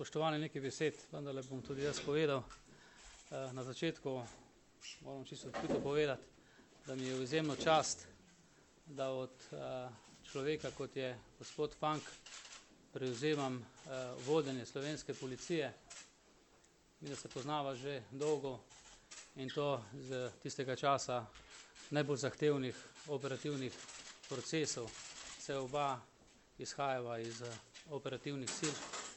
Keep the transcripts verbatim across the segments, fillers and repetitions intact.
Spoštovani, nekaj besed, vendarle bom tudi jaz povedal. Na začetku moram čisto odkrito povedati, da mi je v izjemno čast, da od človeka, kot je gospod Fank, prevzemam vodenje slovenske policije. Mi, da se poznava že dolgo in to z tistega časa najbolj zahtevnih operativnih procesov. Se oba izhajava iz operativnih sil.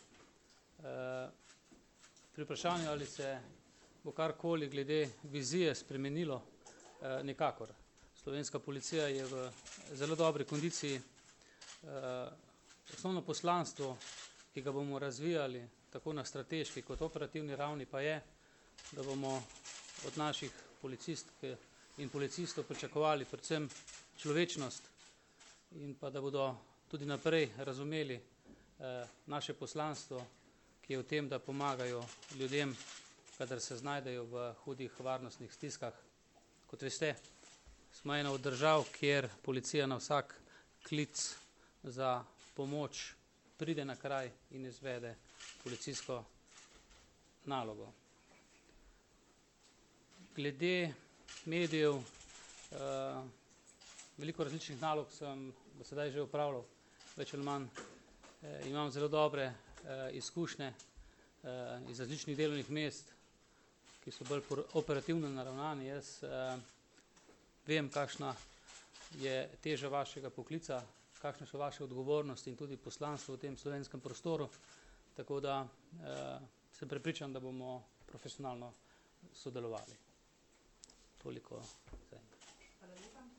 Pri vprašanju, ali se bo karkoli glede vizije spremenilo, nikakor. Slovenska policija je v zelo dobri kondiciji. Osnovno poslanstvo, ki ga bomo razvijali tako na strateški kot operativni ravni, pa je, da bomo od naših policistk in policistov pričakovali predvsem človečnost in pa da bodo tudi naprej razumeli naše poslanstvo, ki je v tem, da pomagajo ljudem, kadar se znajdejo v hudih varnostnih stiskah. Kot veste, smo ena od držav, kjer policija na vsak klic za pomoč pride na kraj in izvede policijsko nalogo. Glede medijev, veliko različnih nalog sem do sedaj že opravljal, več ali manj imam zelo dobre izkušnje iz različnih delovnih mest, ki so bolj operativno naravnani. Jaz vem, kakšna je teža vašega poklica, kakšne so vaše odgovornosti in tudi poslanstvo v tem slovenskem prostoru, tako da sem prepričan, da bomo profesionalno sodelovali. Toliko zdaj.